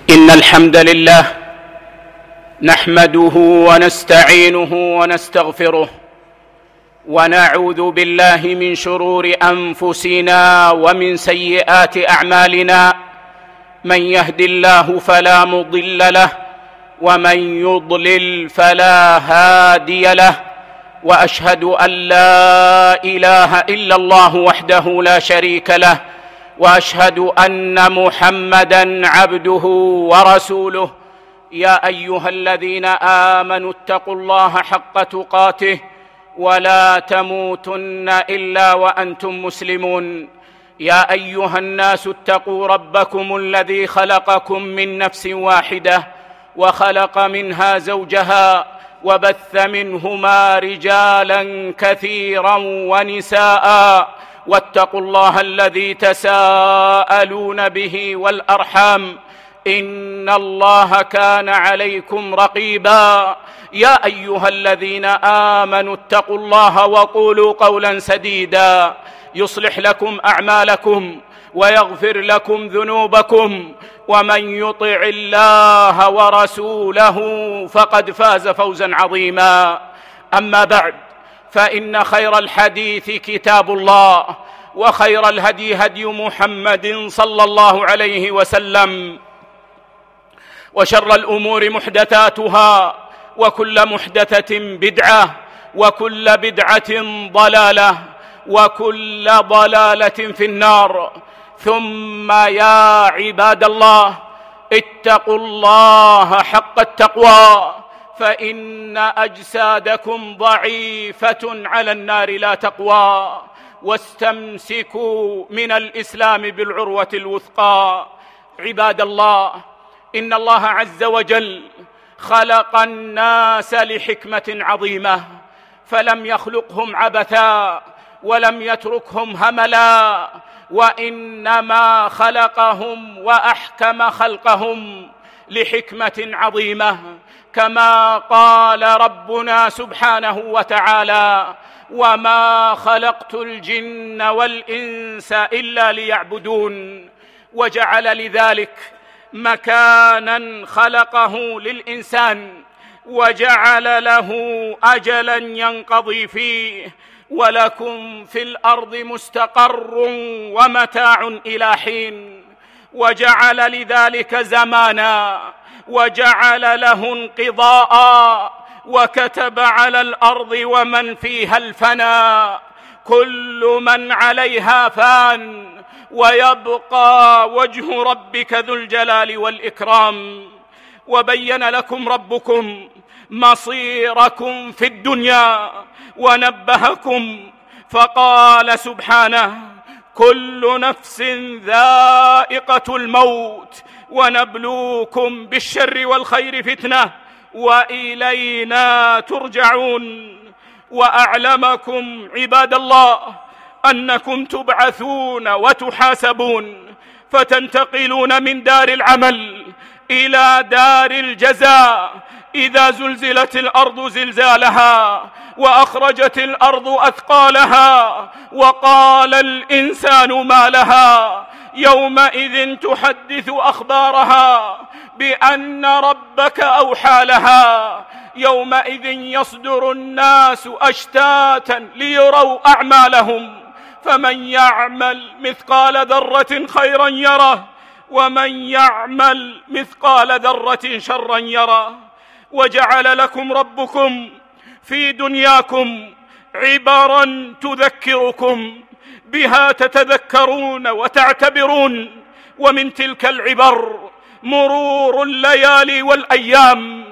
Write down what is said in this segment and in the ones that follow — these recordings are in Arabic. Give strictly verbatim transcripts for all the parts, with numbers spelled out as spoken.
إن الحمد لله نحمده ونستعينه ونستغفره ونعوذ بالله من شرور أنفسنا ومن سيئات أعمالنا. من يهد الله فلا مضل له ومن يضلل فلا هادي له، وأشهد أن لا إله إلا الله وحده لا شريك له، وأشهد أن محمدًا عبده ورسوله. يا أيها الذين آمنوا اتقوا الله حق تقاته ولا تموتن إلا وأنتم مسلمون. يا أيها الناس اتقوا ربكم الذي خلقكم من نفس واحدة وخلق منها زوجها وبث منهما رجالا كثيرا ونساء، واتقوا الله الذي تساءلون به والأرحام إن الله كان عليكم رقيبا. يا أيها الذين آمنوا اتقوا الله وقولوا قولا سديدا يصلح لكم أعمالكم ويغفر لكم ذنوبكم، ومن يطع الله ورسوله فقد فاز فوزا عظيما. أما بعد، فإن خير الحديث كتاب الله، وخير الهدي هدي محمد صلى الله عليه وسلم، وشر الأمور محدثاتها، وكل محدثة بدعة، وكل بدعة ضلالة، وكل ضلالة في النار. ثم يا عباد الله، اتقوا الله حق التقوى، فإن أجسادكم ضعيفة على النار لا تقوى، واستمسكوا من الإسلام بالعروة الوثقى. عباد الله، إن الله عز وجل خلق الناس لحكمة عظيمة، فلم يخلقهم عبثا ولم يتركهم هملا، وإنما خلقهم وأحكم خلقهم لحكمة عظيمة، كما قال ربنا سبحانه وتعالى: وما خلقت الجن والإنس إلا ليعبدون. وجعل لذلك مكانا خلقه للإنسان، وجعل له أجلا ينقضي فيه، ولكم في الأرض مستقر ومتاع إلى حين. وجعل لذلك زمانا، وجعل له انقضاء، وكتب على الأرض ومن فيها الفناء. كل من عليها فان، ويبقى وجه ربك ذو الجلال والإكرام. وبين لكم ربكم مصيركم في الدنيا ونبهكم فقال سبحانه: كل نفس ذائقة الموت ونبلوكم بالشر والخير فتنة وإلينا ترجعون. وأعلمكم عباد الله أنكم تبعثون وتحاسبون، فتنتقلون من دار العمل إلى دار الجزاء. إذا زلزلت الأرض زلزالها وأخرجت الأرض أثقالها وقال الإنسان ما لها يومئذ تحدث أخبارها بأن ربك أوحى لها. يومئذ يصدر الناس أشتاتا ليروا أعمالهم، فمن يعمل مثقال ذرة خيرا يره، ومن يعمل مثقال ذرة شرا يره. وجعل لكم ربكم في دنياكم عبرا تذكركم بها، تتذكرون وتعتبرون. ومن تلك العبر مرور الليالي والأيام،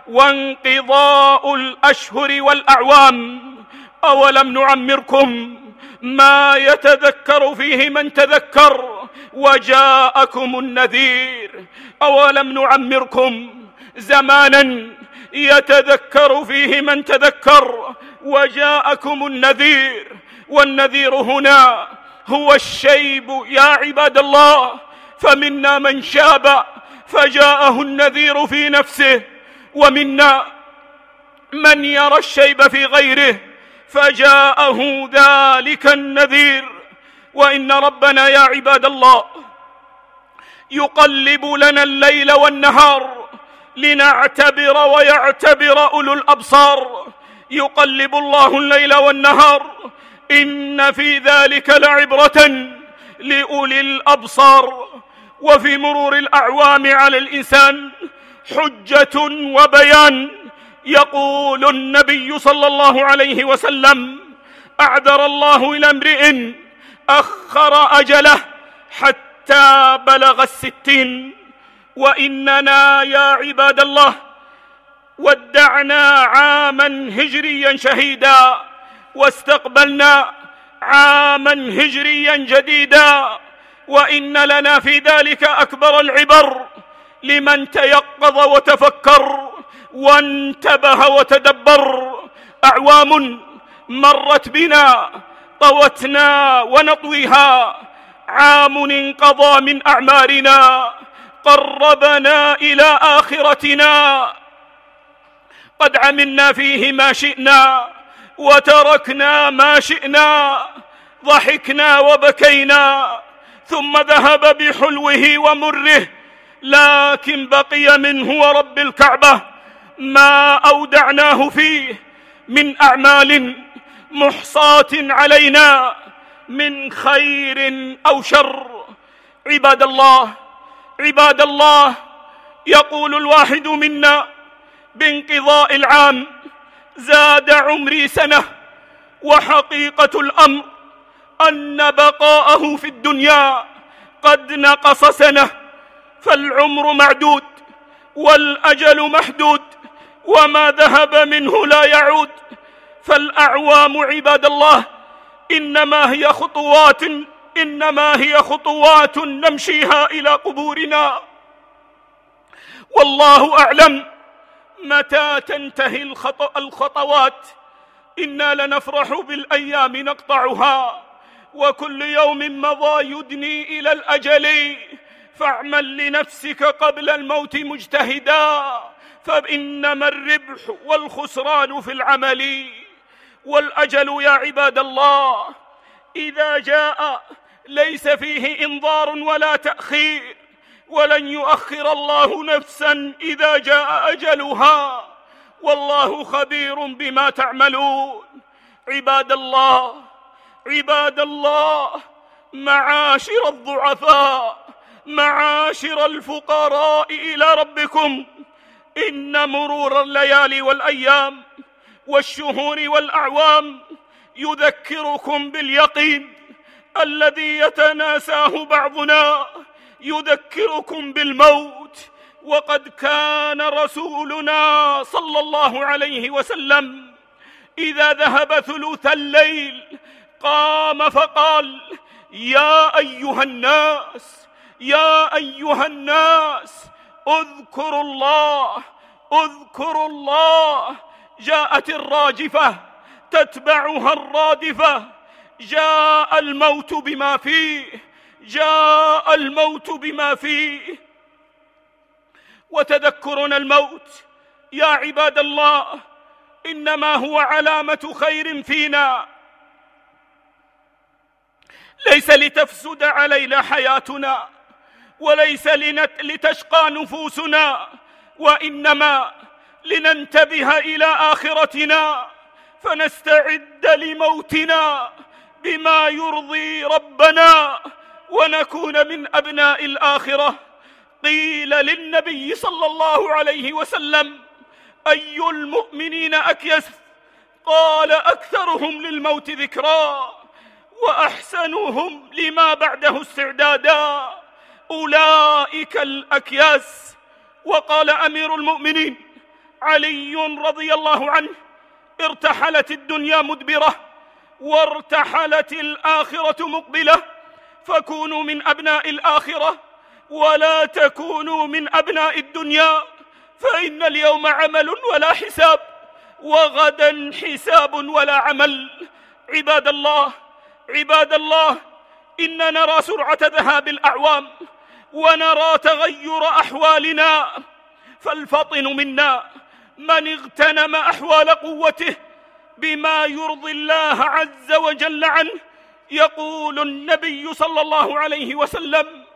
وانقضاء الأشهر والأعوام. أولم نعمركم ما يتذكر فيه من تذكر وجاءكم النذير؟ أولم نعمركم زمانا يتذكر فيه من تذكر وجاءكم النذير؟ والنذير هنا هو الشيب يا عباد الله، فمنا من شاب فجاءه النذير في نفسه، ومنا من يرى الشيب في غيره فجاءه ذلك النذير. وإن ربنا يا عباد الله يقلب لنا الليل والنهار لنعتبر ويعتبر أولو الأبصار. يقلب الله الليل والنهار، إن في ذلك لعبرة لأولي الأبصار. وفي مرور الأعوام على الإنسان حجة وبيان. يقول النبي صلى الله عليه وسلم: أعذر الله إلى امرئ أخر أجله حتى بلغ الستين. وإننا يا عباد الله ودعنا عاما هجريا شهيدا، واستقبلنا عاما هجريا جديدا، وإن لنا في ذلك أكبر العبر لمن تيقظ وتفكر وانتبه وتدبر. أعوام مرت بنا طوتنا ونطويها، عام انقضى من أعمارنا قربنا إلى آخرتنا، قد عملنا فيه ما شئنا وتركنا ما شئنا، ضحكنا وبكينا ثم ذهب بحلوه ومره، لكن بقي منه ورب الكعبة ما أودعناه فيه من أعمال محصاة علينا من خير أو شر. عباد الله عباد الله يقول الواحد منا بانقضاء العام: زاد عمري سنة. وحقيقة الأمر أن بقاءه في الدنيا قد نقص سنة، فالعمر معدود والأجل محدود، وما ذهب منه لا يعود. فالأعوام عباد الله إنما هي خطوات إنما هي خطوات نمشيها إلى قبورنا، والله أعلم متى تنتهي الخطوات. إنا لنفرح بالأيام نقطعها، وكل يوم مضى يدني إلى الأجل، فاعمل لنفسك قبل الموت مجتهدا، فإنما الربح والخسران في العمل. والأجل يا عباد الله إذا جاء ليس فيه إنظار ولا تأخير، ولن يؤخر الله نفسا إذا جاء أجلها، والله خبير بما تعملون. عباد الله عباد الله معاشر الضعفاء، معاشر الفقراء إلى ربكم، إن مرور الليالي والأيام والشهور والأعوام يذكركم باليقين الذي يتناساه بعضنا، يذكركم بالموت. وقد كان رسولنا صلى الله عليه وسلم إذا ذهب ثلث الليل قام فقال: يا أيها الناس يا أيها الناس اذكروا الله اذكروا الله. جاءت الراجفة تتبعها الرادفة، جاء الموت بما فيه جاء الموت بما فيه. وتذكرنا الموت يا عباد الله إنما هو علامة خير فينا، ليس لتفسد علينا حياتنا، وليس لتشقى نفوسنا، وإنما لننتبه إلى آخرتنا، فنستعد لموتنا بما يرضي ربنا، ونكون من أبناء الآخرة. قيل للنبي صلى الله عليه وسلم: أي المؤمنين أكيس؟ قال: أكثرهم للموت ذكرا وأحسنهم لما بعده استعدادا، أولئك الأكياس. وقال أمير المؤمنين علي رضي الله عنه: ارتحلت الدنيا مدبرة وارتحلت الآخرة مقبلة، فكونوا من أبناء الآخرة ولا تكونوا من أبناء الدنيا، فإن اليوم عمل ولا حساب، وغدا حساب ولا عمل. عباد الله عباد الله إن نرى سرعة ذهاب الأعوام، ونرى تغير أحوالنا، فالفطن منا من اغتنم أحوال قوته بما يرضي الله عز وجل عنه. يقول النبي صلى الله عليه وسلم: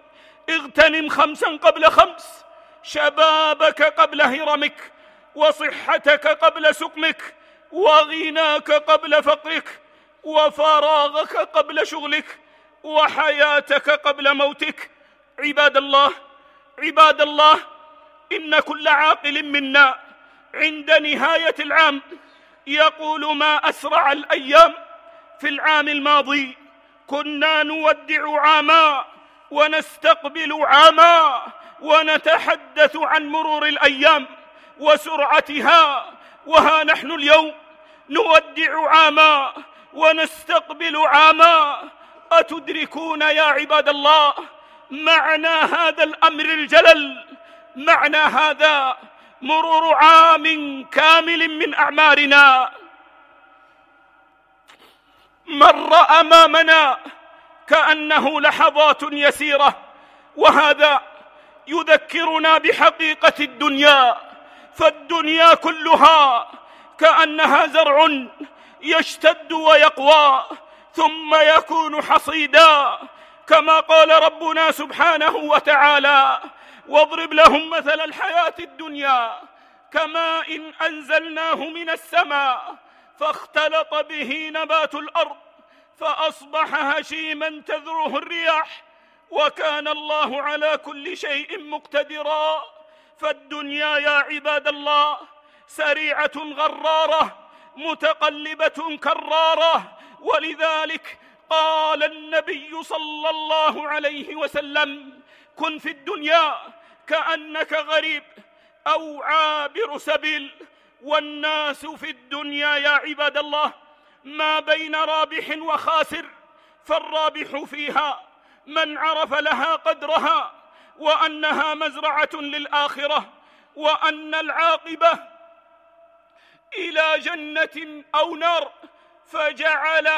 اغتنم خمسا قبل خمس: شبابك قبل هرمك، وصحتك قبل سقمك، وغناك قبل فقرك، وفراغك قبل شغلك، وحياتك قبل موتك. عباد الله عباد الله إن كل عاقل منا عند نهاية العام يقول: ما أسرع الأيام. في العام الماضي كنا نودع عاما ونستقبل عاما، ونتحدث عن مرور الأيام وسرعتها، وها نحن اليوم نودع عاما ونستقبل عاما. أتدركون يا عباد الله معنى هذا الأمر الجلل؟ معنى هذا مرور عام كامل من أعمارنا مر أمامنا كأنه لحظات يسيرة، وهذا يذكرنا بحقيقة الدنيا. فالدنيا كلها كأنها زرع يشتد ويقوى ثم يكون حصيدا، كما قال ربنا سبحانه وتعالى: واضرب لهم مثل الحياة الدنيا كماء إن أنزلناه من السماء فاختلط به نبات الأرض فأصبح هشيما تذروه الرياح وكان الله على كل شيء مقتدرا. فالدنيا يا عباد الله سريعة غرارة متقلبة كرارة، ولذلك قال النبي صلى الله عليه وسلم: كن في الدنيا كأنك غريب أو عابر سبيل. والناس في الدنيا يا عباد الله ما بين رابح وخاسر، فالرابح فيها من عرف لها قدرها وأنها مزرعة للآخرة، وأن العاقبة إلى جنة أو نار، فجعل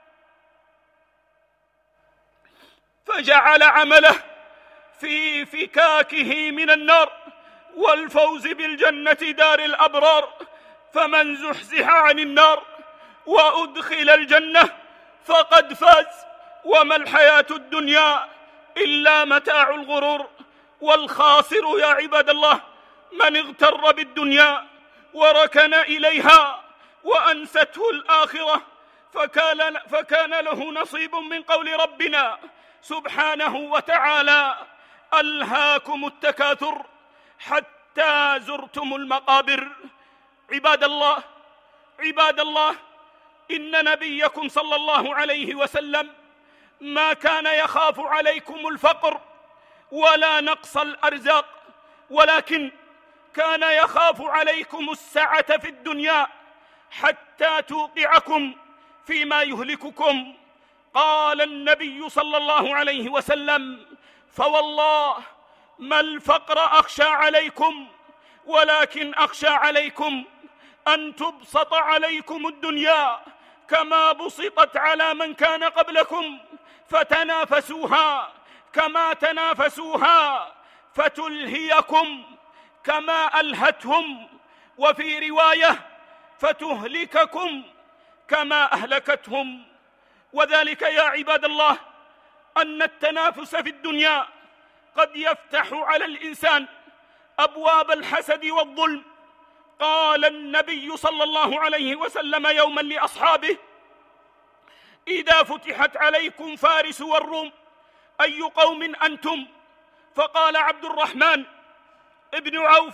فجعل عمله في فكاكه من النار والفوز بالجنة دار الأبرار. فمن زحزح عن النار وأدخل الجنة فقد فاز، وما الحياة الدنيا إلا متاع الغرور. والخاسر يا عباد الله من اغتر بالدنيا وركن إليها وأنسته الآخرة، فكان, فكان له نصيب من قول ربنا سبحانه وتعالى: ألهاكم التكاثر حتى زرتم المقابر. عباد الله عباد الله إن نبيكم صلى الله عليه وسلم ما كان يخاف عليكم الفقر ولا نقص الأرزاق، ولكن كان يخاف عليكم السعة في الدنيا حتى توقعكم فيما يهلككم. قال النبي صلى الله عليه وسلم: فوالله ما الفقر أخشى عليكم، ولكن أخشى عليكم أن تبسط عليكم الدنيا كما بسطت على من كان قبلكم، فتنافسوها كما تنافسوها، فتلهيكم كما ألهتهم، وفي رواية فتهلككم كما أهلكتهم. وذلك يا عباد الله أن التنافس في الدنيا قد يفتح على الإنسان أبواب الحسد والظلم. قال النبي صلى الله عليه وسلم يوما لأصحابه: إذا فتحت عليكم فارس والروم أي قوم أنتم؟ فقال عبد الرحمن ابن عوف: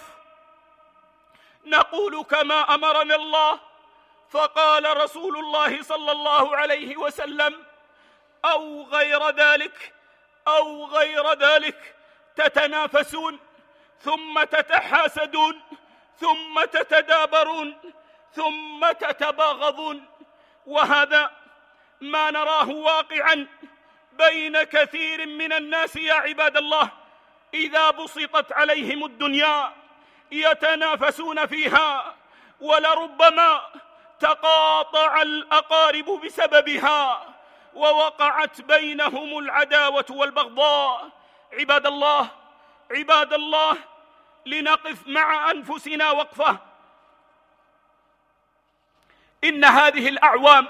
نقول كما أمرنا الله. فقال رسول الله صلى الله عليه وسلم: أو غير ذلك أو غير ذلك، تتنافسون ثم تتحاسدون ثم تتدابرون ثم تتباغضون. وهذا ما نراه واقعا بين كثير من الناس يا عباد الله. إذا بسطت عليهم الدنيا يتنافسون فيها، ولربما تقاطع الأقارب بسببها ووقعت بينهم العداوة والبغضاء. عباد الله عباد الله لنقف مع أنفسنا وقفة. إن هذه الأعوام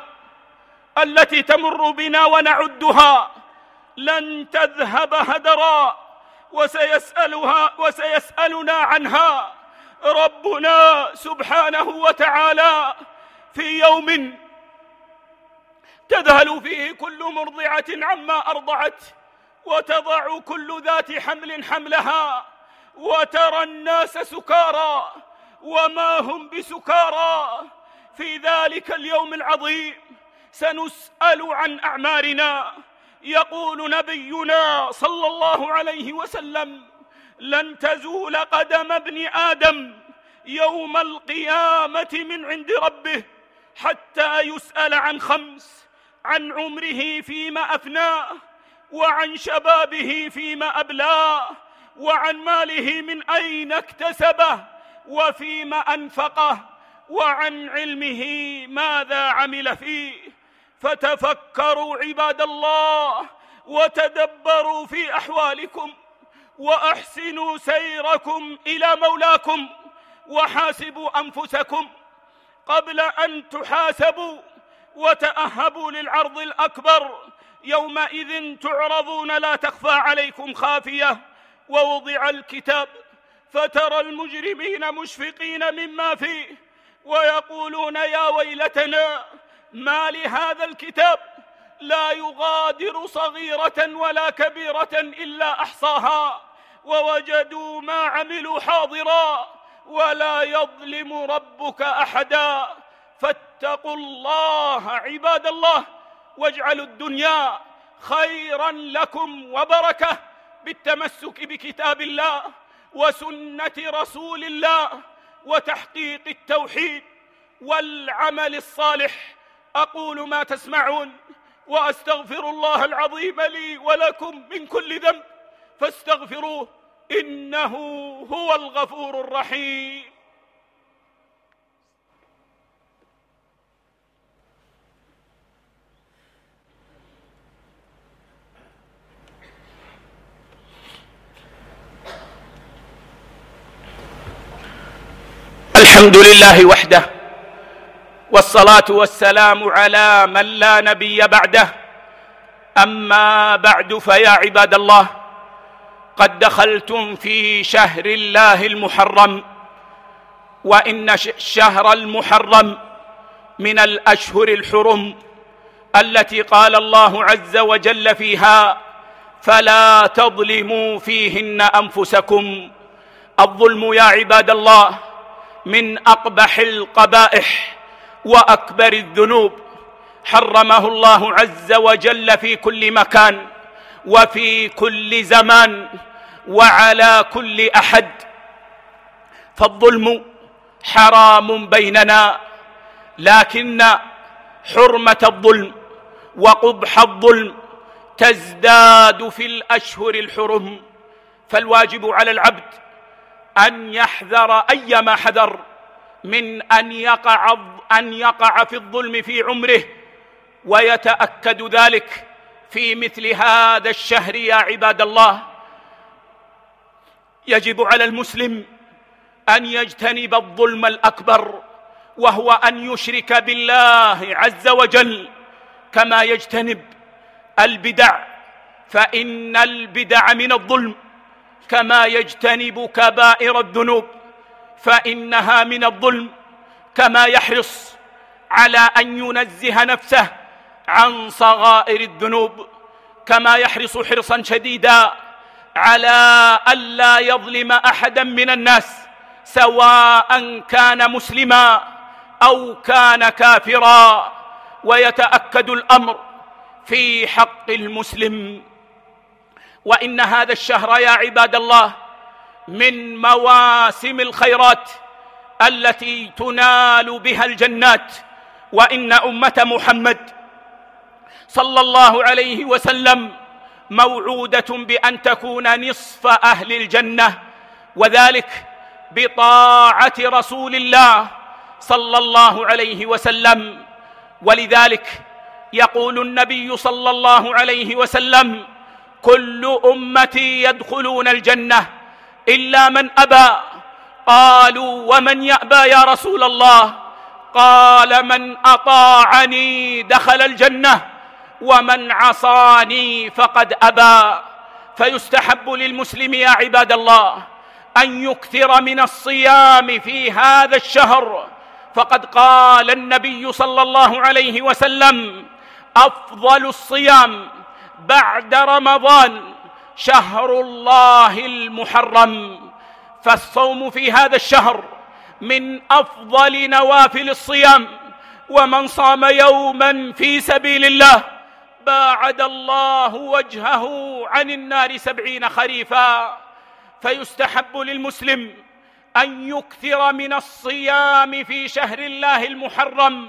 التي تمر بنا ونعدها لن تذهب هدرا وسيسألها وسيسألنا عنها ربنا سبحانه وتعالى في يوم تذهل فيه كل مرضعة عما أرضعت وتضع كل ذات حمل حملها وترى الناس سكارى وما هم بسكارى. في ذلك اليوم العظيم سنسأل عن أعمارنا. يقول نبينا صلى الله عليه وسلم: لن تزول قدم ابن آدم يوم القيامة من عند ربه حتى يسأل عن خمس: عن عمره فيما أفناه، وعن شبابه فيما أبلاه، وعن ماله من أين اكتسبه وفيما أنفقه، وعن علمه ماذا عمل فيه. فتفكروا عباد الله وتدبروا في أحوالكم وأحسنوا سيركم إلى مولاكم وحاسبوا أنفسكم قبل أن تحاسبوا، وتأهبوا للعرض الأكبر. يومئذ تعرضون لا تخفى عليكم خافية. ووضع الكتاب فترى المجرمين مشفقين مما فيه ويقولون: يا ويلتنا ما لهذا الكتاب لا يغادر صغيرة ولا كبيرة إلا أحصاها ووجدوا ما عملوا حاضرا ولا يظلم ربك أحدا. فاتقوا الله عباد الله، واجعلوا الدنيا خيرا لكم وبركة بالتمسك بكتاب الله وسنة رسول الله وتحقيق التوحيد والعمل الصالح. أقول ما تسمعون وأستغفر الله العظيم لي ولكم من كل ذنب فاستغفروه إنه هو الغفور الرحيم. الحمد لله وحده، والصلاة والسلام على من لا نبي بعده. أما بعد، فيا عباد الله، قد دخلتم في شهر الله المحرم، وإن الشهر المحرم من الأشهر الحرم التي قال الله عز وجل فيها: فلا تظلموا فيهن أنفسكم. الظلم يا عباد الله من أقبح القبائح وأكبر الذنوب، حرمه الله عز وجل في كل مكان وفي كل زمان وعلى كل أحد. فالظلم حرام بيننا، لكن حرمة الظلم وقبح الظلم تزداد في الأشهر الحرم. فالواجب على العبد أن يحذر أيما حذر من أن يقع أن يقع في الظلم في عمره، ويتأكد ذلك في مثل هذا الشهر يا عباد الله. يجب على المسلم أن يجتنب الظلم الأكبر، وهو أن يشرك بالله عز وجل، كما يجتنب البدع، فإن البدع من الظلم، كما يجتنب كبائر الذنوب فإنها من الظلم، كما يحرص على أن ينزه نفسه عن صغائر الذنوب، كما يحرص حرصا شديدا على ألا يظلم أحدا من الناس سواء كان مسلما أو كان كافرا. ويتأكد الأمر في حق المسلم. وإن هذا الشهر يا عباد الله من مواسم الخيرات التي تنال بها الجنات. وإن أمة محمد صلى الله عليه وسلم موعودة بأن تكون نصف أهل الجنة، وذلك بطاعة رسول الله صلى الله عليه وسلم. ولذلك يقول النبي صلى الله عليه وسلم: كل أمتي يدخلون الجنة إلا من أبى. قالوا: ومن يأبى يا رسول الله؟ قال: من أطاعني دخل الجنة ومن عصاني فقد أبى. فيستحب للمسلم يا عباد الله أن يكثر من الصيام في هذا الشهر، فقد قال النبي صلى الله عليه وسلم: أفضل الصيام بعد رمضان شهر الله المحرم. فالصوم في هذا الشهر من أفضل نوافل الصيام، ومن صام يوما في سبيل الله باعد الله وجهه عن النار سبعين خريفا. فيستحب للمسلم أن يكثر من الصيام في شهر الله المحرم،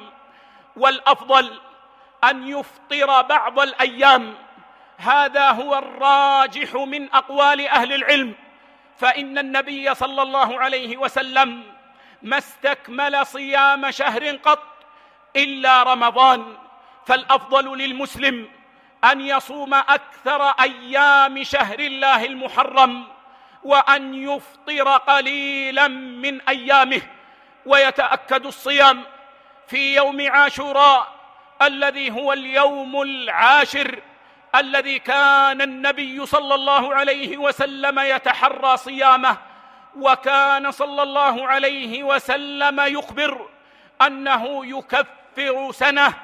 والأفضل أن يفطر بعض الأيام، هذا هو الراجح من أقوال أهل العلم، فإن النبي صلى الله عليه وسلم ما استكمل صيام شهر قط إلا رمضان. فالأفضل للمسلم أن يصوم أكثر أيام شهر الله المحرم، وأن يفطر قليلا من أيامه، ويتأكد الصيام في يوم عاشوراء الذي هو اليوم العاشر الذي كان النبي صلى الله عليه وسلم يتحرى صيامه، وكان صلى الله عليه وسلم يخبر أنه يكفر سنة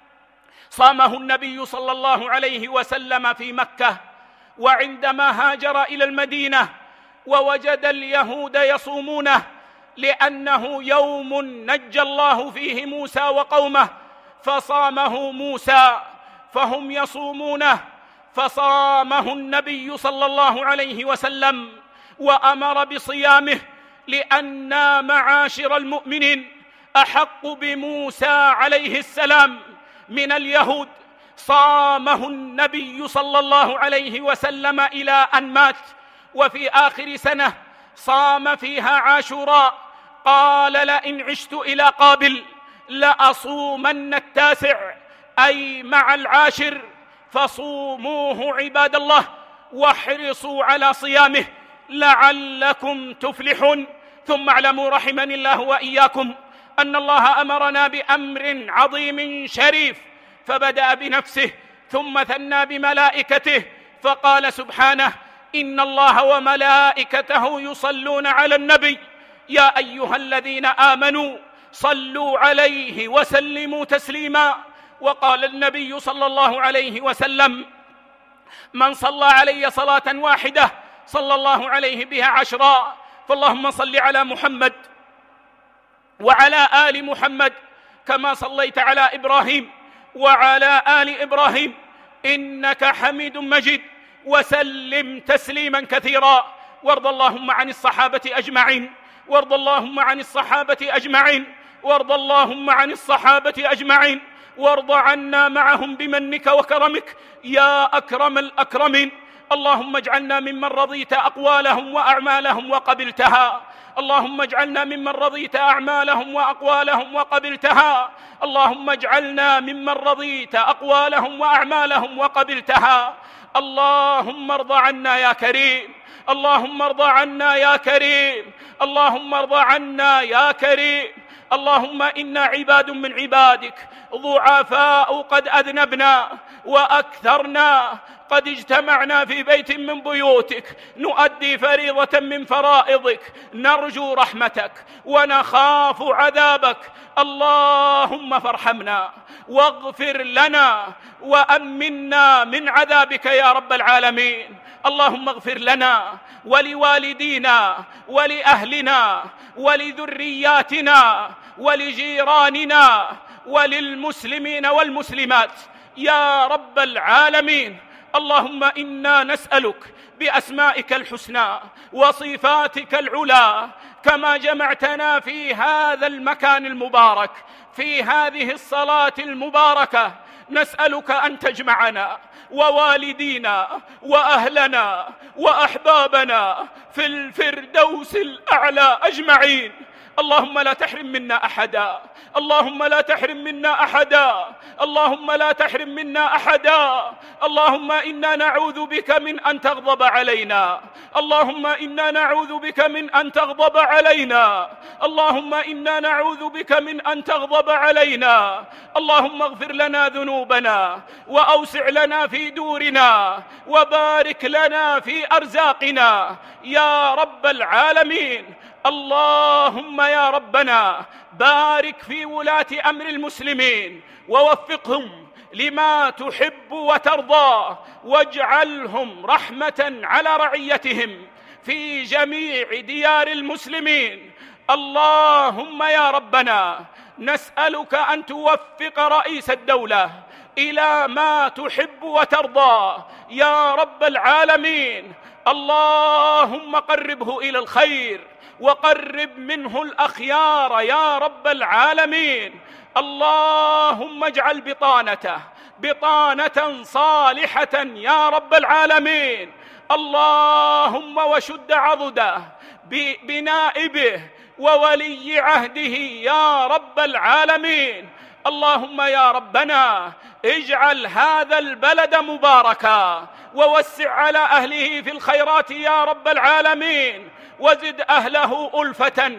صامه النبي صلى الله عليه وسلم في مكة. وعندما هاجر إلى المدينة ووجد اليهود يصومونه، لأنه يوم نجى الله فيه موسى وقومه فصامه موسى، فهم يصومونه فصامه النبي صلى الله عليه وسلم وأمر بصيامه، لأن معاشر المؤمنين أحق بموسى عليه السلام من اليهود. صامه النبي صلى الله عليه وسلم إلى أن مات، وفي آخر سنة صام فيها عاشوراء، قال: لئن عشت إلى قابل لأصومن التاسع، أي مع العاشر، فصوموه عباد الله واحرصوا على صيامه لعلكم تفلحون. ثم اعلموا رحمني الله وإياكم أن الله أمرنا بأمر عظيم شريف، فبدأ بنفسه ثم ثنى بملائكته، فقال سبحانه: إن الله وملائكته يصلون على النبي يا أيها الذين آمنوا صلوا عليه وسلموا تسليما. وقال النبي صلى الله عليه وسلم: من صلى علي صلاة واحدة صلى الله عليه بها عشرا. فاللهم صل على محمد وعلى آل محمد كما صليت على إبراهيم وعلى آل إبراهيم إنك حميد مجيد، وسلم تسليما كثيرا. وارض اللهم عن الصحابة أجمعين وارض اللهم عن الصحابة أجمعين وارض اللهم عن الصحابة أجمعين وارض عنا معهم بمنك وكرمك يا أكرم الأكرمين. اللهم اجعلنا ممن رضيت أقوالهم وأعمالهم وقبلتها، اللهم اجعلنا ممن رضيت أعمالهم وأقوالهم وقبلتها، اللهم اجعلنا ممن رضيت أقوالهم وأعمالهم وقبلتها. اللهم ارض عنا يا كريم، اللهم ارض عنا يا كريم، اللهم ارض عنا يا كريم. اللهم إنا عباد من عبادك ضعفاء قد أذنبنا وأكثرنا، قد اجتمعنا في بيت من بيوتك نؤدي فريضة من فرائضك، نرجو رحمتك ونخاف عذابك. اللهم فارحمنا واغفر لنا وأمنا من عذابك يا رب العالمين. اللهم اغفر لنا ولوالدينا ولأهلنا ولذرياتنا ولجيراننا وللمسلمين والمسلمات يا رب العالمين. اللهم إنا نسألك بأسمائك الحسنى وصفاتك العلى كما جمعتنا في هذا المكان المبارك في هذه الصلاة المباركة، نسألك أن تجمعنا ووالدينا وأهلنا وأحبابنا في الفردوس الأعلى أجمعين. اللهم لا تحرم منا أحدا، اللهم لا تحرم منا أحدا، اللهم لا تحرم منا أحدا. اللهم إنا نعوذ بك من أن تغضب علينا، اللهم إنا نعوذ بك من أن تغضب علينا، اللهم إنا نعوذ بك من أن تغضب علينا. اللهم اغفر لنا ذنوبنا وأوسع لنا في دورنا وبارك لنا في أرزاقنا يا رب العالمين. اللهم يا ربنا بارك في ولاة أمر المسلمين ووفقهم لما تحب وترضى، واجعلهم رحمة على رعيتهم في جميع ديار المسلمين. اللهم يا ربنا نسألك أن توفق رئيس الدولة إلى ما تحب وترضى يا رب العالمين. اللهم قربه إلى الخير وقرب منه الأخيار يا رب العالمين. اللهم اجعل بطانته بطانة صالحة يا رب العالمين. اللهم وشد عضده بنائبه وولي عهده يا رب العالمين. اللهم يا ربنا اجعل هذا البلد مباركا ووسع على أهله في الخيرات يا رب العالمين، وزد أهله ألفة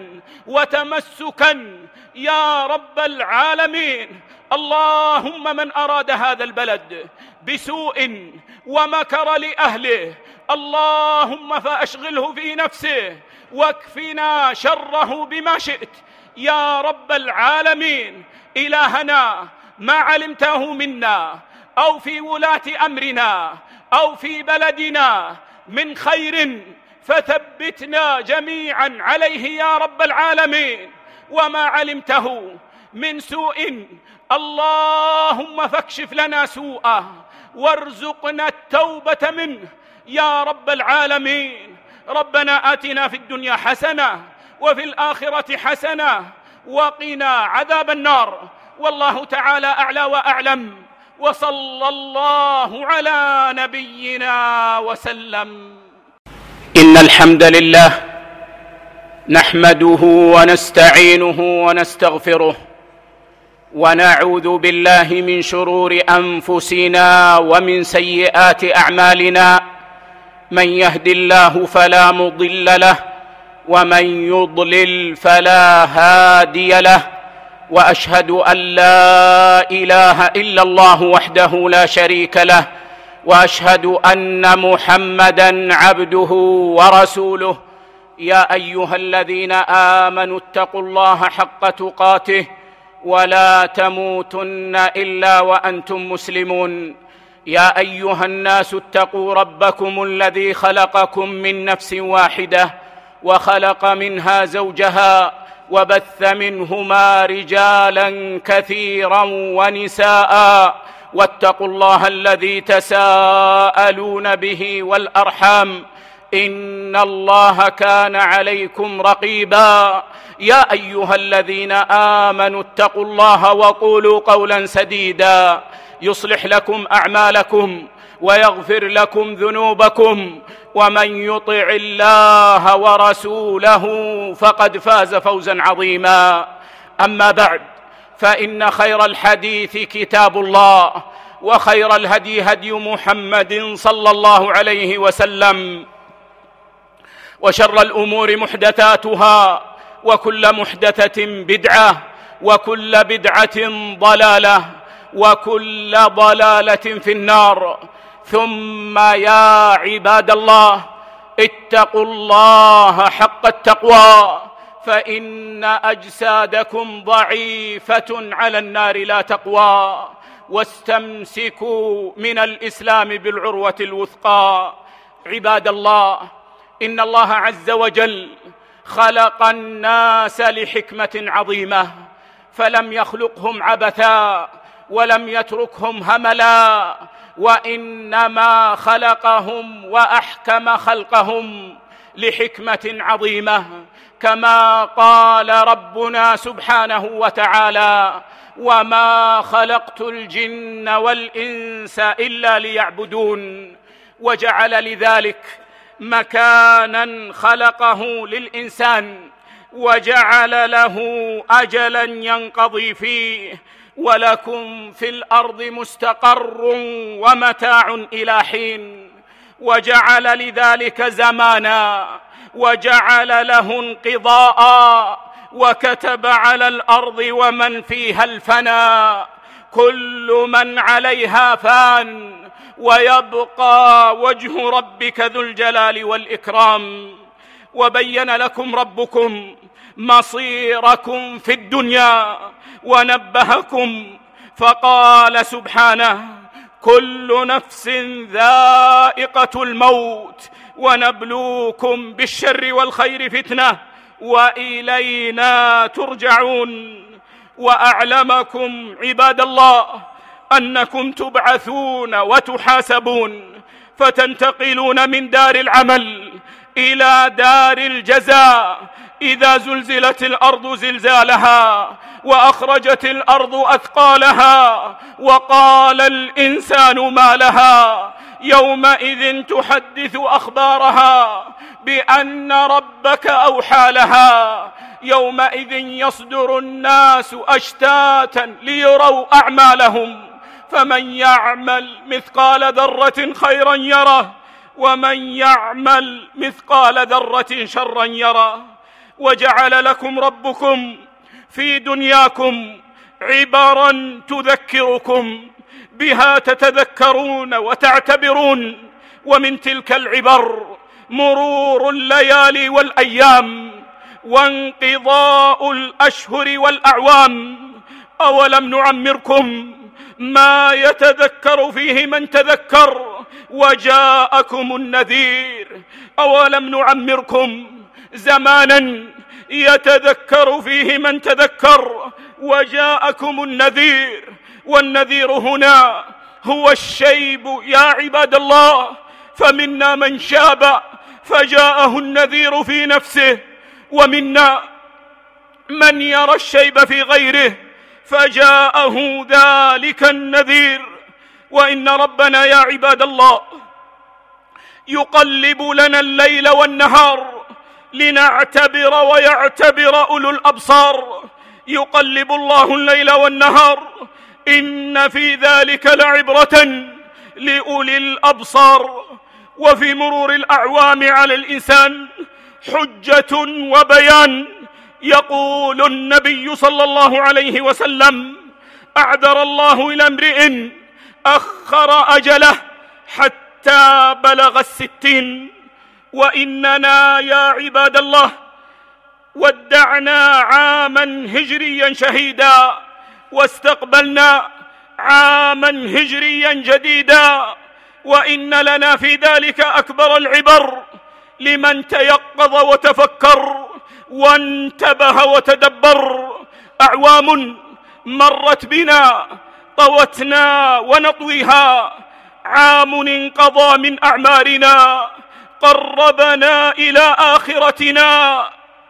وتمسكا يا رب العالمين. اللهم من أراد هذا البلد بسوء ومكر لأهله اللهم فأشغله في نفسه واكفنا شره بما شئت يا رب العالمين. إلهنا ما علمته منا أو في ولاة أمرنا أو في بلدنا من خير فثبتنا جميعا عليه يا رب العالمين، وما علمته من سوء اللهم فاكشف لنا سوءه وارزقنا التوبة منه يا رب العالمين. ربنا آتنا في الدنيا حسنة وفي الآخرة حسنة وقنا عذاب النار. والله تعالى أعلى وأعلم، وصلى الله على نبينا وسلم. إن الحمد لله نحمده ونستعينه ونستغفره ونعوذ بالله من شرور أنفسنا ومن سيئات أعمالنا. من يهد الله فلا مضل له ومن يضلل فلا هادي له، وأشهد أن لا إله إلا الله وحده لا شريك له، وأشهد أن محمدًا عبده ورسوله. يا أيها الذين آمنوا اتقوا الله حق تقاته ولا تموتن إلا وأنتم مسلمون. يا أيها الناس اتقوا ربكم الذي خلقكم من نفس واحدة وخلق منها زوجها وبث منهما رجالا كثيرا ونساء، واتقوا الله الذي تساءلون به والأرحام إن الله كان عليكم رقيبا. يا أيها الذين آمنوا اتقوا الله وقولوا قولا سديدا يصلح لكم أعمالكم ويغفر لكم ذنوبكم، ومن يطع الله ورسوله فقد فاز فوزا عظيما. أما بعد، فإن خير الحديث كتاب الله، وخير الهدي هدي محمد صلى الله عليه وسلم، وشر الأمور محدثاتها، وكل محدثة بدعة، وكل بدعة ضلالة، وكل ضلالة في النار. ثم يا عباد الله، اتقوا الله حق التقوى، فإن أجسادكم ضعيفة على النار لا تقوى، واستمسكوا من الإسلام بالعروة الوثقى. عباد الله، إن الله عز وجل خلق الناس لحكمة عظيمة، فلم يخلقهم عبثا ولم يتركهم هملا، وإنما خلقهم وأحكم خلقهم لحكمة عظيمة، كما قال ربنا سبحانه وتعالى: وما خلقت الجن والإنس إلا ليعبدون. وجعل لذلك مكانا خلقه للإنسان وجعل له أجلا ينقضي فيه، ولكم في الأرض مستقر ومتاع إلى حين، وجعل لذلك زمانا، وجعل له انقضاء، وكتب على الأرض ومن فيها الفناء. كل من عليها فان، ويبقى وجه ربك ذو الجلال والإكرام. وبين لكم ربكم مصيركم في الدنيا ونبهكم فقال سبحانه: كل نفس ذائقة الموت ونبلوكم بالشر والخير فتنة وإلينا ترجعون. وأعلمكم عباد الله أنكم تبعثون وتحاسبون، فتنتقلون من دار العمل إلى دار الجزاء. إذا زلزلت الأرض زلزالها وأخرجت الأرض أثقالها وقال الإنسان ما لها يومئذ تحدث أخبارها بأن ربك أوحى لها. يومئذ يصدر الناس أشتاتا ليروا أعمالهم، فمن يعمل مثقال ذرة خيرا يره، ومن يعمل مثقال ذرة شرا يره. وجعل لكم ربكم في دنياكم عبرا تذكركم بها، تتذكرون وتعتبرون. ومن تلك العبر مرور الليالي والأيام، وانقضاء الأشهر والأعوام. أولم نعمركم ما يتذكر فيه من تذكر وجاءكم النذير؟ أولم نعمركم زمانا يتذكر فيه من تذكر وجاءكم النذير؟ والنذير هنا هو الشيب يا عباد الله، فمنا من شاب فجاءه النذير في نفسه، ومنا من يرى الشيب في غيره فجاءه ذلك النذير. وإن ربنا يا عباد الله يقلب لنا الليل والنهار لنعتبر ويعتبر أولو الأبصار. يقلب الله الليل والنهار، إن في ذلك لعبرة لأولي الأبصار. وفي مرور الأعوام على الإنسان حجة وبيان. يقول النبي صلى الله عليه وسلم: أعذر الله إلى امرئ أخر أجله حتى بلغ الستين. وإننا يا عباد الله ودعنا عاما هجريا شهيدا، واستقبلنا عاما هجريا جديدا، وإن لنا في ذلك أكبر العبر لمن تيقظ وتفكر وانتبه وتدبر. أعوام مرت بنا طوتنا ونطويها، عام انقضى من أعمارنا قربنا إلى آخرتنا.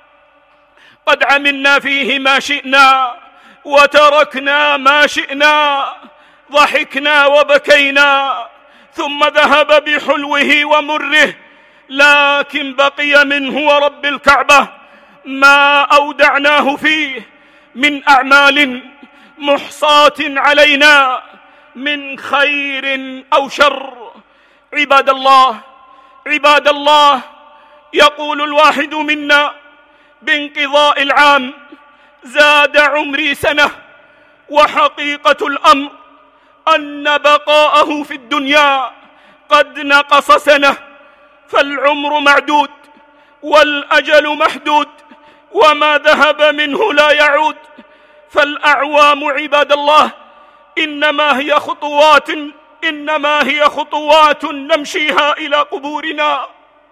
قد عملنا فيه ما شئنا وتركنا ما شئنا، ضحكنا وبكينا ثم ذهب بحلوه ومره، لكن بقي منه ورب الكعبة ما أودعناه فيه من أعمال محصاة علينا من خير أو شر. عباد الله عباد الله يقول الواحد منا بانقضاء العام: زاد عمري سنة. وحقيقة الأمر أن بقاءه في الدنيا قد نقص سنة، فالعمر معدود والأجل محدود، وما ذهب منه لا يعود. فالأعوام عباد الله إنما هي خطوات إنما هي خطوات نمشيها إلى قبورنا،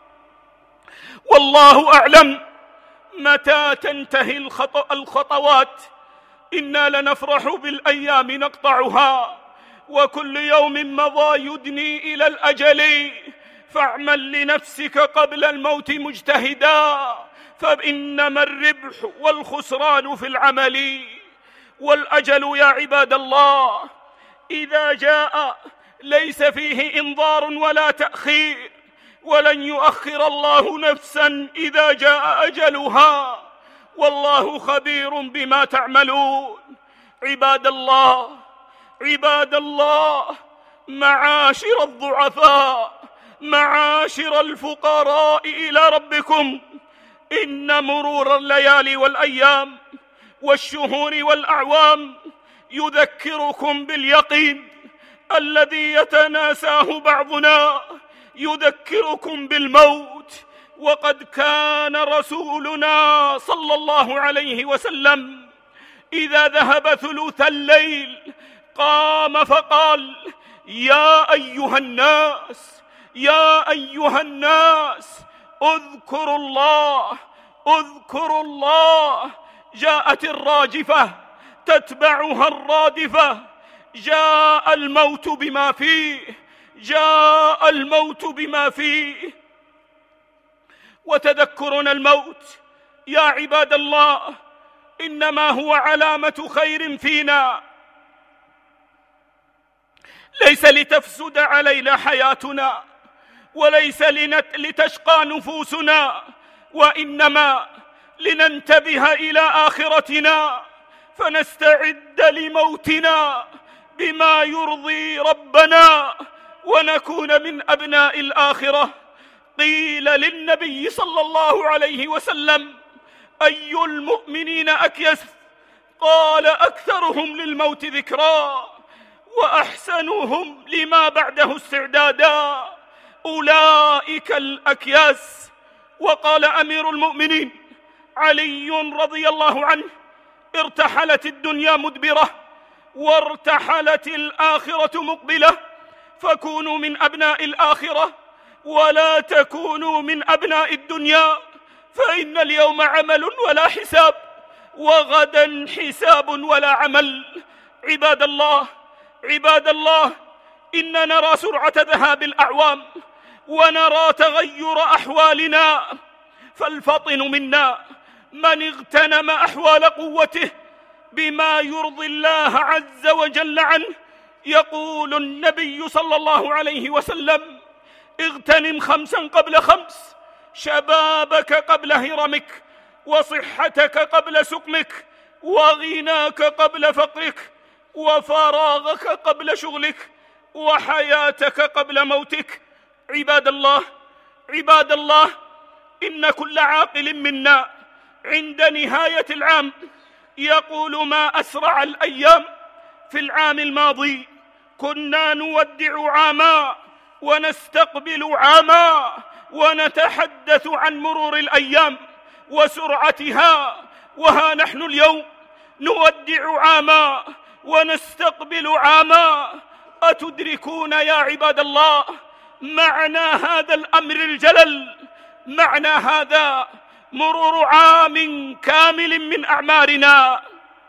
والله أعلم متى تنتهي الخطوات. إنا لنفرح بالأيام نقطعها، وكل يوم مضى يدني إلى الأجل. فاعمل لنفسك قبل الموت مجتهدا، فإنما الربح والخسران في العمل. والأجل يا عباد الله إذا جاء ليس فيه إنظار ولا تأخير، ولن يؤخر الله نفسا إذا جاء أجلها. والله خبير بما تعملون. عباد الله عباد الله معاشر الضعفاء، معاشر الفقراء إلى ربكم، إن مرور الليالي والأيام والشهور والأعوام يذكركم باليقين الذي يتناساه بعضنا، يذكركم بالموت. وقد كان رسولنا صلى الله عليه وسلم إذا ذهب ثلث الليل قام فقال: يا أيها الناس يا أيها الناس اذكروا الله اذكروا الله. جاءت الراجفة تتبعها الرادفة، جاء الموت بما فيه جاء الموت بما فيه. وتذكرنا الموت يا عباد الله إنما هو علامة خير فينا، ليس لتفسد علينا حياتنا، وليس لتشقى نفوسنا، وإنما لننتبه إلى آخرتنا فنستعد لموتنا بما يرضي ربنا ونكون من أبناء الآخرة. قيل للنبي صلى الله عليه وسلم: أي المؤمنين أكيس؟ قال: أكثرهم للموت ذكرا وأحسنهم لما بعده استعدادا، أولئك الأكياس. وقال أمير المؤمنين علي رضي الله عنه: ارتحلت الدنيا مدبرة وارتحلت الآخرة مقبلة، فكونوا من أبناء الآخرة ولا تكونوا من أبناء الدنيا، فإن اليوم عمل ولا حساب، وغدا حساب ولا عمل. عباد الله عباد الله إن نرى سرعة ذهاب الأعوام ونرى تغير أحوالنا، فالفطن منا من اغتنم أحوال قوته بما يرضي الله عز وجل عنه. يقول النبي صلى الله عليه وسلم: اغتنم خمسا قبل خمس، شبابك قبل هرمك، وصحتك قبل سقمك، وغناك قبل فقرك، وفراغك قبل شغلك، وحياتك قبل موتك. عباد الله عباد الله إن كل عاقل منا عند نهاية العام يقول: ما أسرع الأيام. في العام الماضي كنا نودع عاما ونستقبل عاما ونتحدث عن مرور الأيام وسرعتها، وها نحن اليوم نودع عاما ونستقبل عاما. أتدركون يا عباد الله معنى هذا الأمر الجلل؟ معنى هذا مرور عام كامل من أعمارنا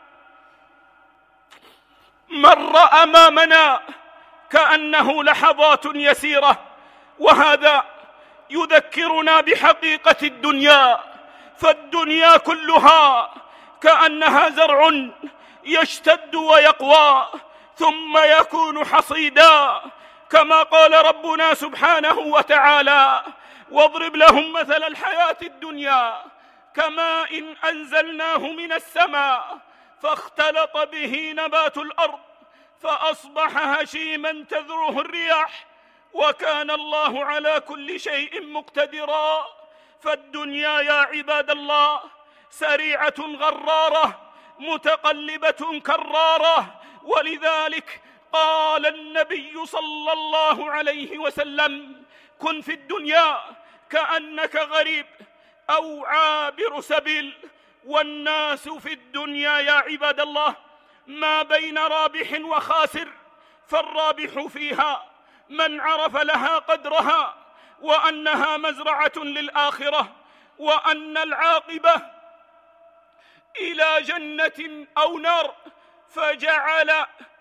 مر أمامنا كأنه لحظات يسيرة، وهذا يذكرنا بحقيقة الدنيا. فالدنيا كلها كأنها زرع يشتد ويقوى ثم يكون حصيدا، كما قال ربنا سبحانه وتعالى: واضرب لهم مثل الحياة الدنيا كماء إن أنزلناه من السماء فاختلط به نبات الأرض فأصبح هشيما تذروه الرياح وكان الله على كل شيء مقتدرا. فالدنيا يا عباد الله سريعة غرارة متقلبة كرارة، ولذلك قال النبي صلى الله عليه وسلم: كن في الدنيا كأنك غريب أو عابر سبيل. والناس في الدنيا يا عباد الله ما بين رابح وخاسر، فالرابح فيها من عرف لها قدرها وأنها مزرعة للآخرة، وأن العاقبة إلى جنة أو نار، فجعل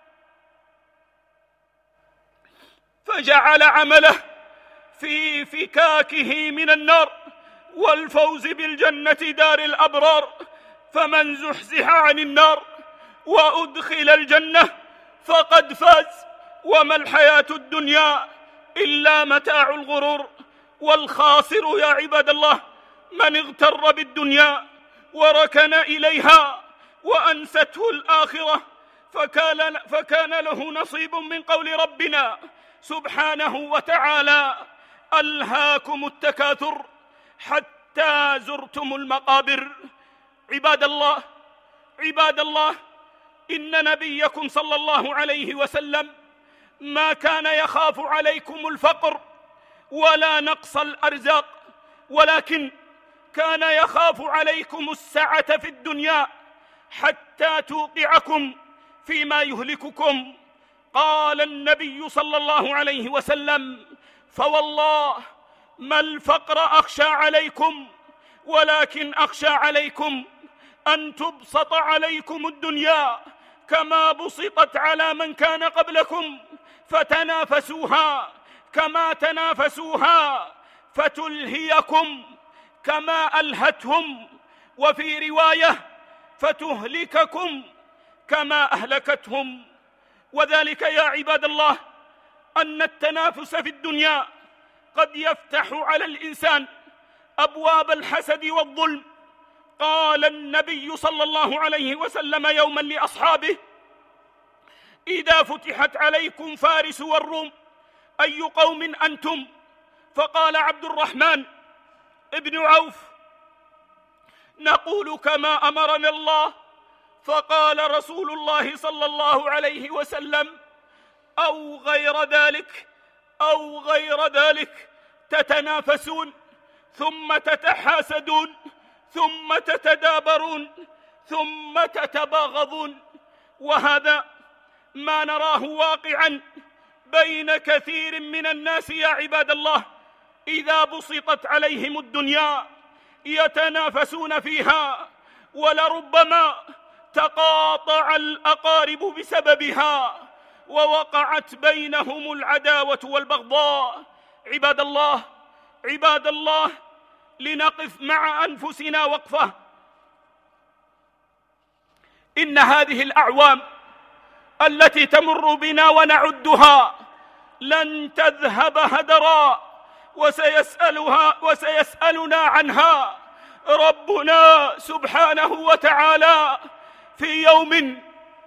فجعل عمله في فكاكه من النار والفوز بالجنة دار الأبرار. فمن زحزح عن النار وأدخل الجنة فقد فاز، وما الحياة الدنيا إلا متاع الغرور. والخاسر يا عباد الله من اغتر بالدنيا وركن إليها وأنسته الآخرة، فكان, فكان له نصيب من قول ربنا سبحانه وتعالى: ألهاكم التكاثر حتى زرتم المقابر. عباد الله عباد الله إن نبيكم صلى الله عليه وسلم ما كان يخاف عليكم الفقر ولا نقص الأرزاق، ولكن كان يخاف عليكم السعة في الدنيا حتى توقعكم فيما يهلككم. قال النبي صلى الله عليه وسلم: فوالله ما الفقر أخشى عليكم، ولكن أخشى عليكم أن تبسط عليكم الدنيا كما بسطت على من كان قبلكم، فتنافسوها كما تنافسوها، فتلهيكم كما ألهتهم، وفي رواية فتهلككم كما أهلكتهم. وذلك يا عباد الله أن التنافس في الدنيا قد يفتح على الإنسان أبواب الحسد والظلم. قال النبي صلى الله عليه وسلم يوما لأصحابه: إذا فتحت عليكم فارس والروم أي قوم أنتم؟ فقال عبد الرحمن ابن عوف: نقول كما أمرنا الله. فقال رسول الله صلى الله عليه وسلم: أو غير ذلك أو غير ذلك، تتنافسون ثم تتحاسدون ثم تتدابرون ثم تتباغضون. وهذا ما نراه واقعا بين كثير من الناس يا عباد الله. إذا بسطت عليهم الدنيا يتنافسون فيها، ولربما تقاطع الأقارب بسببها، ووقعت بينهم العداوة والبغضاء. عباد الله عباد الله لنقف مع أنفسنا وقفة. إن هذه الأعوام التي تمر بنا ونعدها لن تذهب هدرا، وسيسألها وسيسألنا عنها ربنا سبحانه وتعالى في يوم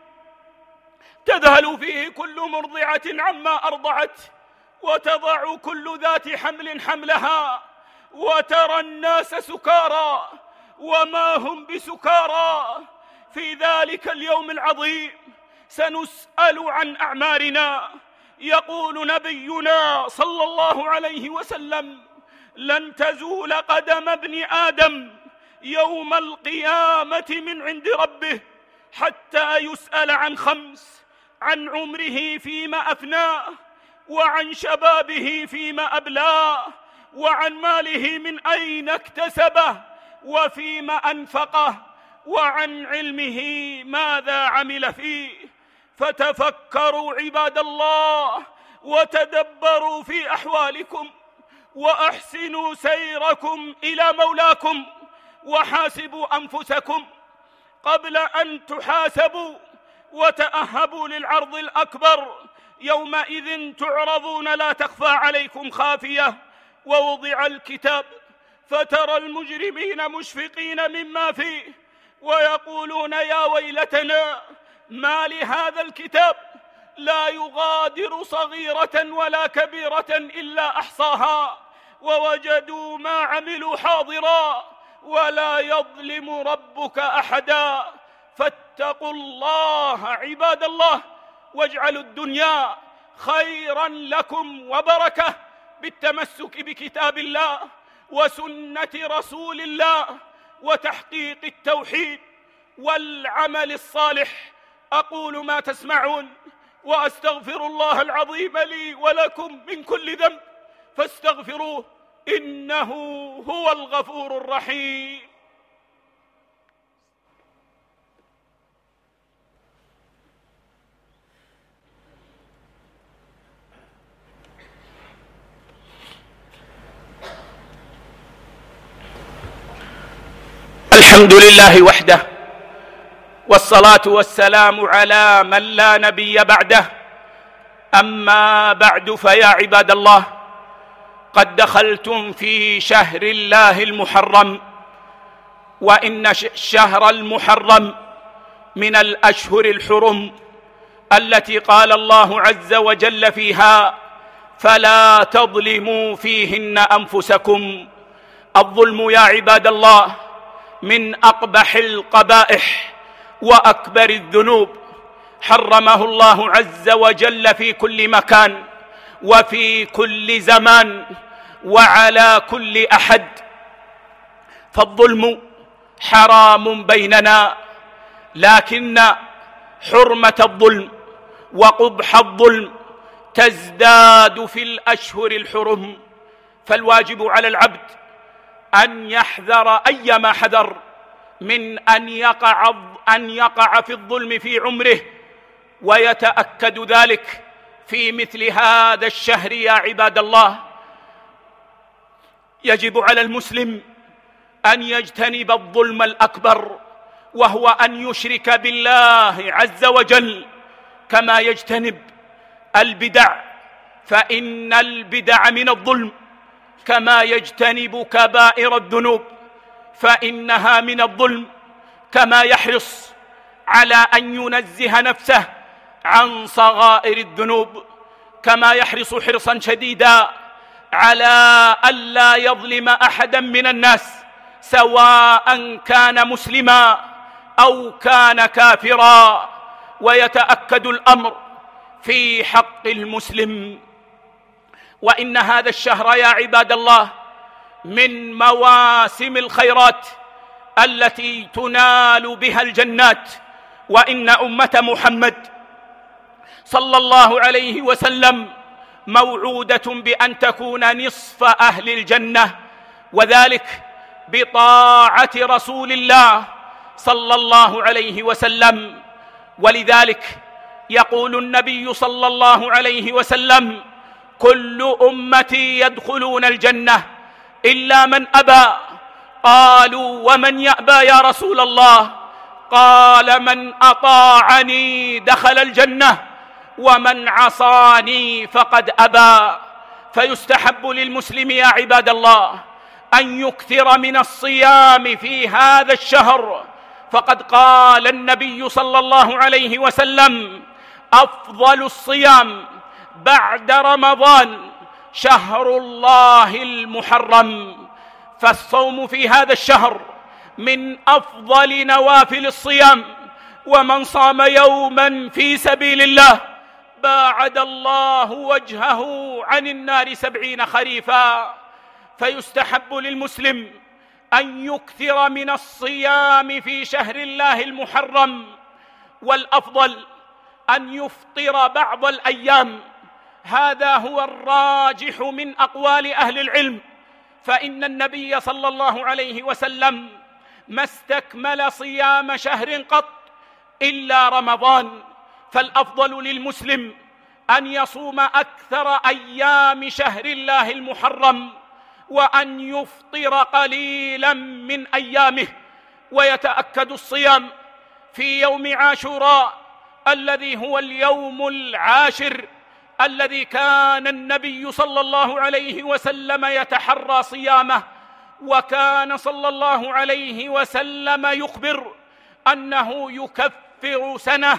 تذهل فيه كل مرضعة عما أرضعت، وتضع كل ذات حمل حملها، وترى الناس سكارى وما هم بسكارى. في ذلك اليوم العظيم سنسأل عن أعمارنا. يقول نبينا صلى الله عليه وسلم: لن تزول قدم ابن آدم يوم القيامة من عند ربه حتى يسأل عن خمس: عن عمره فيما أفناه، وعن شبابه فيما أبلاه، وعن ماله من أين اكتسبه وفيما أنفقه، وعن علمه ماذا عمل فيه. فتفكروا عباد الله وتدبروا في أحوالكم، وأحسنوا سيركم إلى مولاكم، وحاسبوا أنفسكم قبل أن تحاسبوا، وتأهبوا للعرض الأكبر. يومئذ تعرضون لا تخفى عليكم خافية. ووضع الكتاب فترى المجرمين مشفقين مما فيه، ويقولون يا ويلتنا ما لهذا الكتاب لا يغادر صغيرة ولا كبيرة إلا أحصاها، ووجدوا ما عملوا حاضرا ولا يظلم ربك أحدا. فاتقوا الله عباد الله، واجعلوا الدنيا خيرا لكم وبركة بالتمسك بكتاب الله وسنة رسول الله، وتحقيق التوحيد والعمل الصالح. أقول ما تسمعون، وأستغفر الله العظيم لي ولكم من كل ذنب، فاستغفروه إنه هو الغفور الرحيم. الحمد لله وحده، والصلاة والسلام على من لا نبي بعده. أما بعد، فيا عباد الله، قد دخلتم في شهر الله المحرم، وإن الشهر المحرم من الأشهر الحرم التي قال الله عز وجل فيها: فلا تظلموا فيهن أنفسكم. الظلم يا عباد الله من أقبح القبائح وأكبر الذنوب، حرمه الله عز وجل في كل مكان وفي كل زمان وعلى كل أحد. فالظلم حرام بيننا، لكن حرمة الظلم وقبح الظلم تزداد في الأشهر الحرم. فالواجب على العبد أن يحذر أيما حذر من أن يقع أن يقع في الظلم في عمره، ويتأكد ذلك في مثل هذا الشهر يا عباد الله. يجب على المسلم أن يجتنب الظلم الأكبر، وهو أن يشرك بالله عز وجل، كما يجتنب البدع، فإن البدع من الظلم، كما يجتنب كبائر الذنوب فإنها من الظلم، كما يحرص على أن ينزه نفسه عن صغائر الذنوب، كما يحرص حرصا شديدا على ألا يظلم أحدا من الناس، سواء كان مسلما أو كان كافرا. ويتأكد الأمر في حق المسلم. وإن هذا الشهر يا عباد الله من مواسم الخيرات التي تنال بها الجنات. وإن أمة محمد صلى الله عليه وسلم موعودة بأن تكون نصف أهل الجنة، وذلك بطاعة رسول الله صلى الله عليه وسلم. ولذلك يقول النبي صلى الله عليه وسلم: كل أمتي يدخلون الجنة إلا من أبى. قالوا: ومن يأبى يا رسول الله؟ قال: من أطاعني دخل الجنة، ومن عصاني فقد أبى. فيستحب للمسلم يا عباد الله أن يكثر من الصيام في هذا الشهر، فقد قال النبي صلى الله عليه وسلم: أفضل الصيام بعد رمضان شهر الله المحرم. فالصوم في هذا الشهر من أفضل نوافل الصيام، ومن صام يوما في سبيل الله باعد الله وجهه عن النار سبعين خريفا. فيستحب للمسلم أن يكثر من الصيام في شهر الله المحرم، والأفضل أن يفطر بعض الأيام. هذا هو الراجح من أقوال أهل العلم، فإن النبي صلى الله عليه وسلم ما استكمل صيام شهر قط إلا رمضان. فالأفضل للمسلم أن يصوم أكثر أيام شهر الله المحرم، وأن يفطر قليلا من أيامه. ويتأكد الصيام في يوم عاشوراء الذي هو اليوم العاشر، الذي كان النبي صلى الله عليه وسلم يتحرى صيامه، وكان صلى الله عليه وسلم يخبر أنه يكفر سنة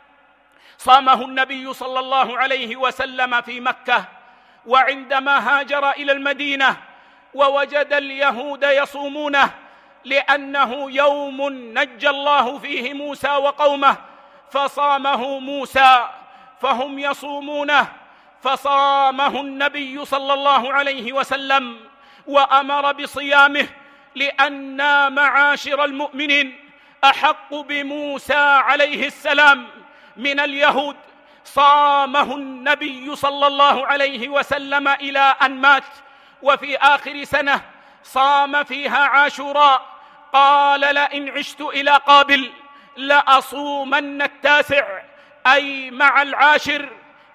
صامه النبي صلى الله عليه وسلم في مكة. وعندما هاجر إلى المدينة ووجد اليهود يصومونه، لأنه يوم نجى الله فيه موسى وقومه فصامه موسى، فهم يصومونه، فصامه النبي صلى الله عليه وسلم وأمر بصيامه، لأن معاشر المؤمنين أحق بموسى عليه السلام من اليهود. صامه النبي صلى الله عليه وسلم إلى أن مات. وفي آخر سنة صام فيها عاشوراء، قال: لئن عشت إلى قابل لأصومن التاسع، أي مع العاشر.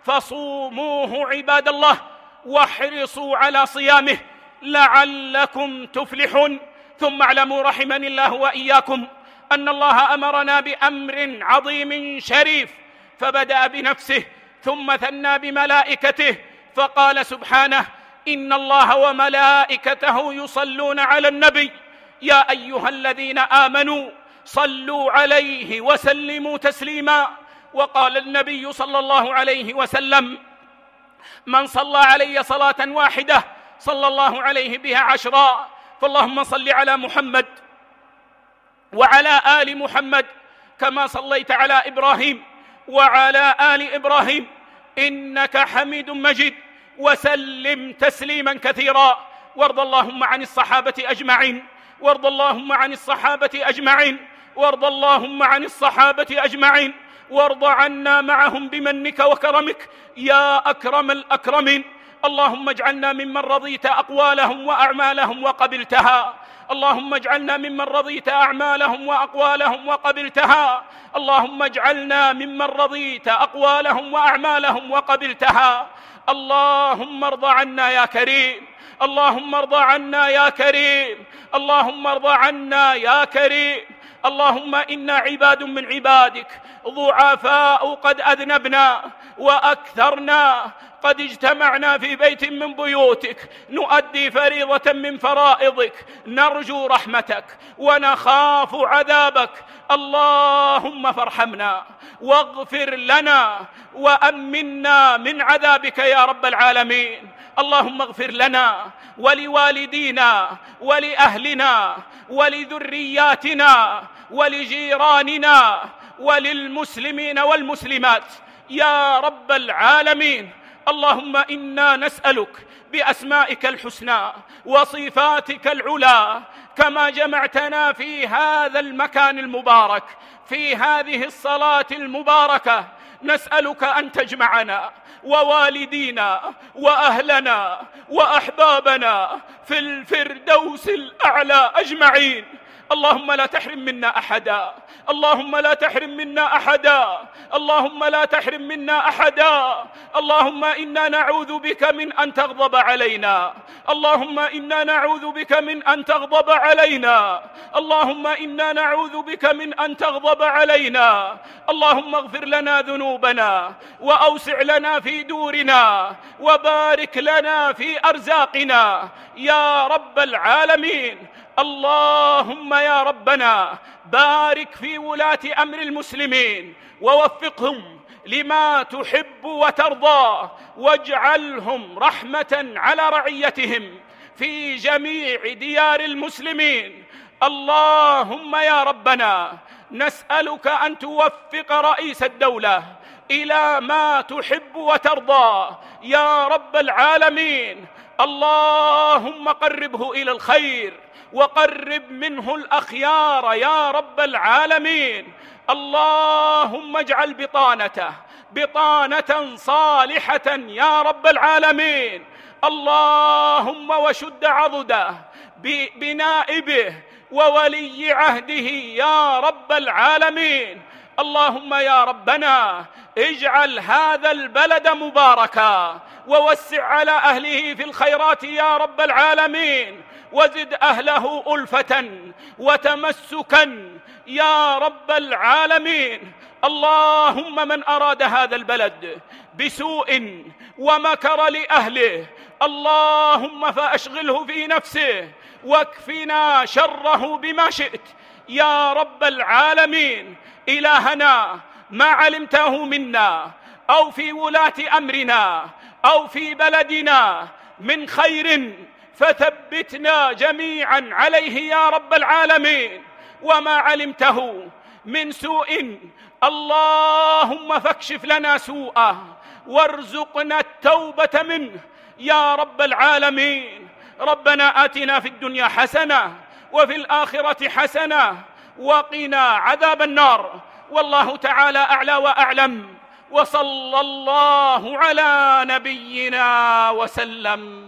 فصوموه عباد الله، واحرصوا على صيامه لعلكم تفلحون. ثم اعلموا رحمني الله وإياكم أن الله أمرنا بأمر عظيم شريف، فبدأ بنفسه ثم ثنى بملائكته، فقال سبحانه: إن الله وملائكته يصلون على النبي يا أيها الذين آمنوا صلوا عليه وسلموا تسليما. وقال النبي صلى الله عليه وسلم: من صلى علي صلاة واحدة صلى الله عليه بها عشرا. فاللهم صل على محمد وعلى آل محمد كما صليت على إبراهيم وعلى آل إبراهيم إنك حميد مجيد، وسلم تسليما كثيرا. وارض اللهم عن الصحابة أجمعين وارض اللهم عن الصحابة أجمعين وارض اللهم عن الصحابة أجمعين وارض عنا معهم بمنك وكرمك يا أكرم الأكرمين. اللهم اجعلنا ممن رضيت أقوالهم وأعمالهم وقبلتها. اللهم اجعلنا ممن رضيت أعمالهم وأقوالهم وقبلتها. اللهم اجعلنا ممن رضيت أقوالهم وأعمالهم وقبلتها. اللهم ارض عنا يا كريم، اللهم ارض عنا يا كريم، اللهم ارض عنا يا كريم. اللهم إنا عباد من عبادك ضعفاء قد أذنبنا وأكثرنا، قد اجتمعنا في بيت من بيوتك نؤدي فريضة من فرائضك، نرجو رحمتك ونخاف عذابك. اللهم فارحمنا واغفر لنا وأمنا من عذابك يا رب العالمين. اللهم اغفر لنا ولوالدينا ولأهلنا ولذرياتنا ولجيراننا وللمسلمين والمسلمات يا رب العالمين. اللهم إنا نسألك بأسمائك الحسنى وصفاتك العلى كما جمعتنا في هذا المكان المبارك في هذه الصلاة المباركة، نسألك أن تجمعنا ووالدينا وأهلنا وأحبابنا في الفردوس الأعلى أجمعين. اللهم لا تحرم منا أحدا، اللهم لا تحرم منا أحدا، اللهم لا تحرم منا أحدا. اللهم إنا نعوذ بك من أن تغضب علينا، اللهم إنا نعوذ بك من أن تغضب علينا، اللهم إنا نعوذ بك من أن تغضب علينا. اللهم اغفر لنا ذنوبنا وأوسع لنا في دورنا وبارك لنا في أرزاقنا يا رب العالمين. اللهم يا ربنا بارك في ولاة أمر المسلمين ووفقهم لما تحب وترضى، واجعلهم رحمة على رعيتهم في جميع ديار المسلمين. اللهم يا ربنا نسألك أن توفق رئيس الدولة إلى ما تحب وترضى يا رب العالمين. اللهم قربه إلى الخير وقرب منه الأخيار يا رب العالمين. اللهم اجعل بطانته بطانة صالحة يا رب العالمين. اللهم وشد عضده بنائبه وولي عهده يا رب العالمين. اللهم يا ربنا اجعل هذا البلد مباركا ووسع على أهله في الخيرات يا رب العالمين، وزد أهله ألفة وتمسكا يا رب العالمين. اللهم من أراد هذا البلد بسوء ومكر لأهله اللهم فأشغله في نفسه واكفنا شره بما شئت يا رب العالمين. إلهنا ما علمته منا أو في ولاة أمرنا أو في بلدنا من خير فثبتنا جميعا عليه يا رب العالمين، وما علمته من سوء اللهم فاكشف لنا سوءه وارزقنا التوبة منه يا رب العالمين. ربنا آتنا في الدنيا حسنة وفي الآخرة حسنة وقنا عذاب النار. والله تعالى أعلى وأعلم، وصلى الله على نبينا وسلم.